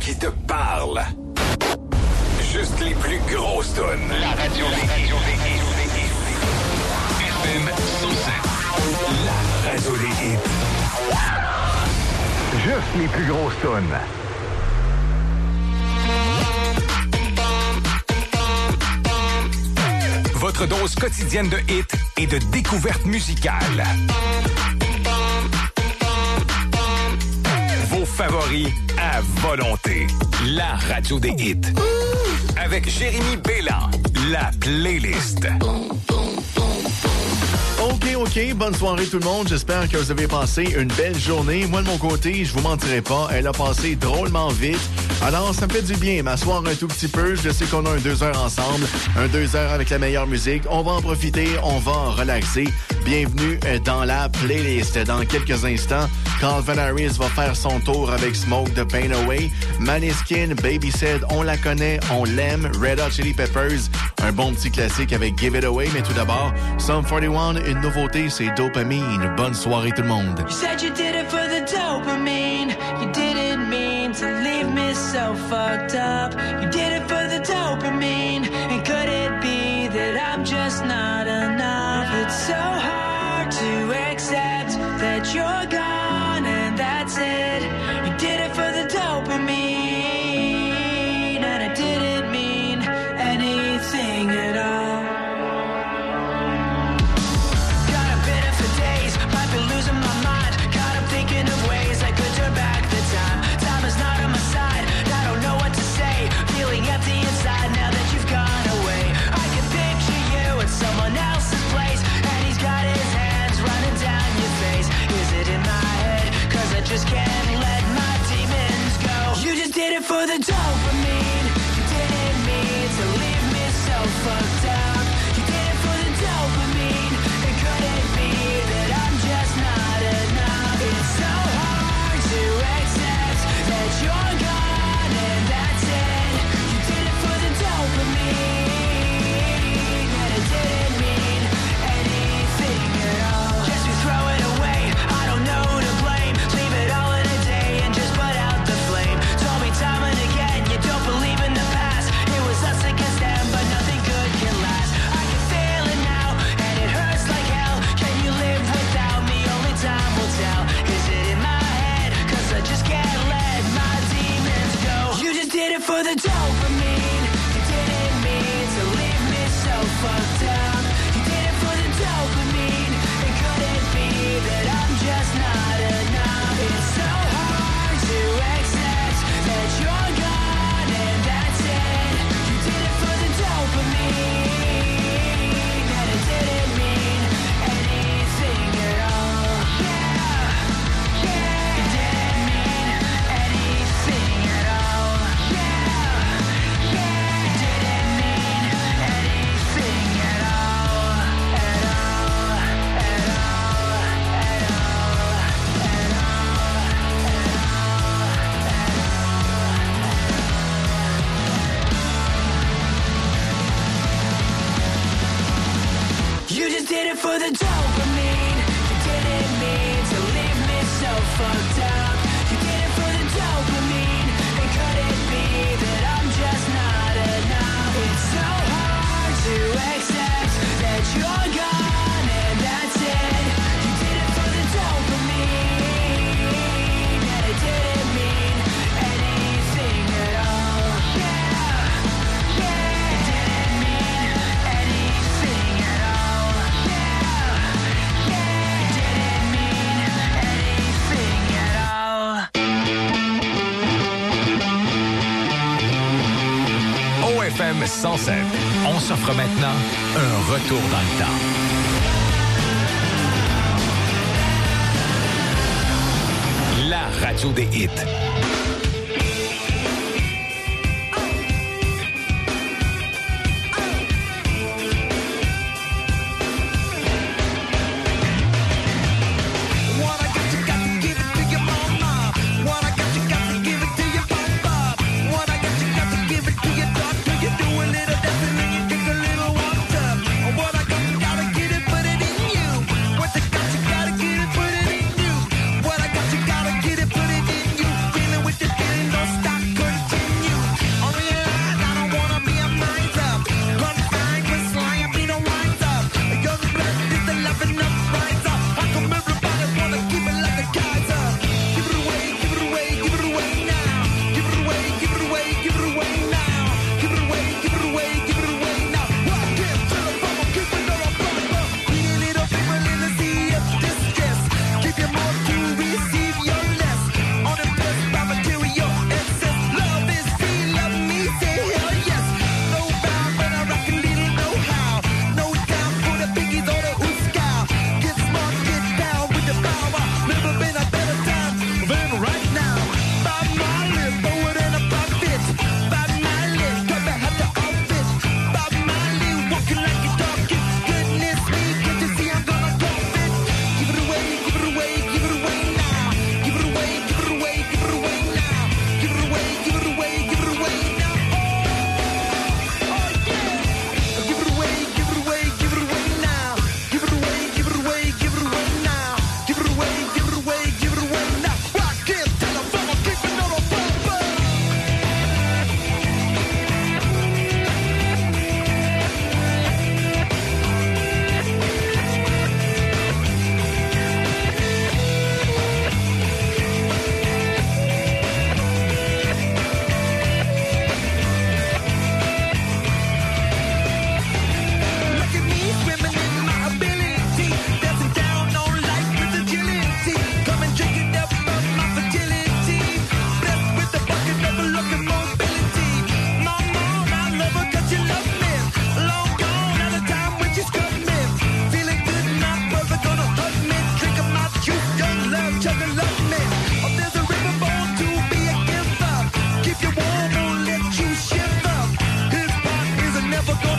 qui te parle. Juste les plus grosses tonnes. La radio des hits. FM 107. La radio des hits. Juste les plus grosses tonnes. Votre dose quotidienne de hits et de découvertes musicales. Vos favoris à volonté. La radio des hits. Avec Jérémy Bélan. La playlist. OK. Bonne soirée tout le monde. J'espère que vous avez passé une belle journée. Moi, de mon côté, je vous mentirai pas, elle a passé drôlement vite. Alors, ça me fait du bien m'asseoir un tout petit peu. Je sais qu'on a un 2 heures ensemble, un 2 heures avec la meilleure musique. On va en profiter, on va relaxer. Bienvenue dans la playlist. Dans quelques instants, Calvin Harris va faire son tour avec Smoke the Pain Away. Maneskin, Baby Said, on la connaît, on l'aime. Red Hot Chili Peppers, un bon petit classique avec Give It Away. Mais tout d'abord, Sum 41, une nouveauté, c'est Dopamine. Bonne soirée tout le monde. You said you did it for the dopamine. You didn't mean to leave me so fucked up. You did it for the dopamine. And could it be that I'm just not enough? It's so hard to accept that you're gone and that's it. You did it for the dopamine. And it didn't mean anything at all. Just can't let my demons go. You just did it for the dopamine. You didn't mean to leave me so fucked up. You did it for the dopamine. And could it be that I'm just not enough? It's so hard to accept that you're gone and that's it. You did it for the dopamine. And it didn't mean anything at all. Guess we throw it away. I don't know who to blame. Leave it all in a day and just put out the flame. Told me time and again you don't believe in the past. It was us against them, but nothing good can last. I can feel it now and it hurts like hell. Can you live without me? Only time will tell. Is it in my head? Cause I just can't let my demons go. You just did it for the dopamine. You didn't mean to leave me so fucked up. You did it for the dopamine. And could it be that I'm just not enough? It's so hard to accept that you're gone and that's it. You did it for the dopamine. And it didn't mean anything at all. Yeah. It didn't mean anything at all. Yeah. It didn't mean anything at all. At all. At all. At all. You just did it for the dopamine. You didn't mean to leave me so fucked up. You did it for the dopamine. And could it be that I'm just not enough? It's so hard to accept that you're gone and that's it. You did it for the dopamine. And it didn't mean anything at all. Yeah. It didn't mean anything at all. Yeah. It didn't mean anything at all. OFM 107. On s'offre maintenant un retour dans le temps. La radio des hits. What I got, you gotta get it, put it in you. Feeling with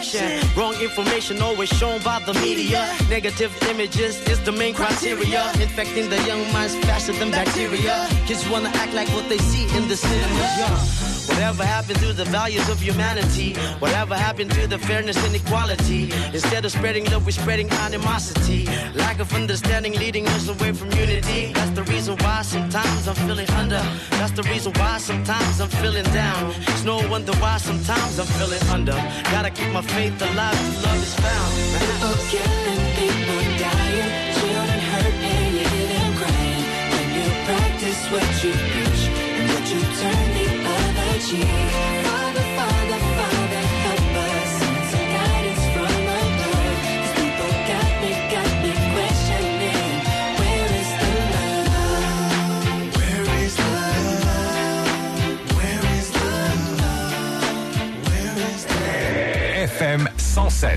distraction. Wrong information always shown by the media. Negative images is the main criteria. Infecting the young minds faster than bacteria. Kids wanna act like what they see in the cinema. Whatever happened to the values of humanity? Whatever happened to the fairness and equality? Instead of spreading love, we're spreading animosity. Lack of understanding leading us away from unity. That's the reason why sometimes I'm feeling under. That's the reason why sometimes I'm feeling down. It's no wonder why sometimes I'm feeling under. Gotta keep my faith alive till love is found. People killing, people dying, children hurt and you hear them crying. When you practice what you preach and what you turn the other cheek. Father, Father, Father, help us. Send some guidance from above. These people got me questioning. Where is the love? Where is the love? Where is the love? Where is the love? FM 107.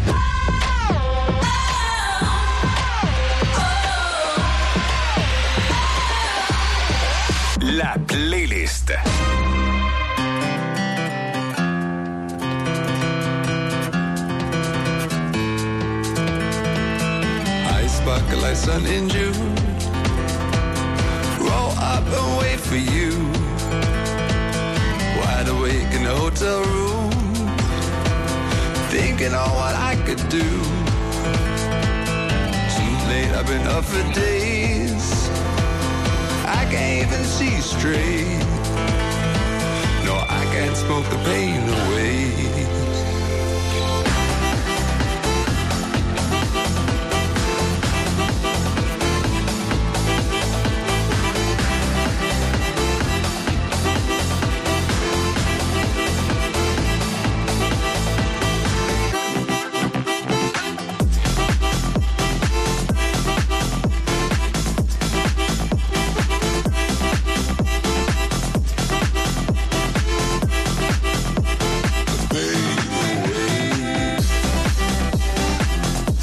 La playlist. I sparkle like sun in June. Roll up and wait for you. Wide awake in a hotel room, thinking on what I could do. Too late, I've been up for days. I can't even see straight. No, I can't smoke the pain away.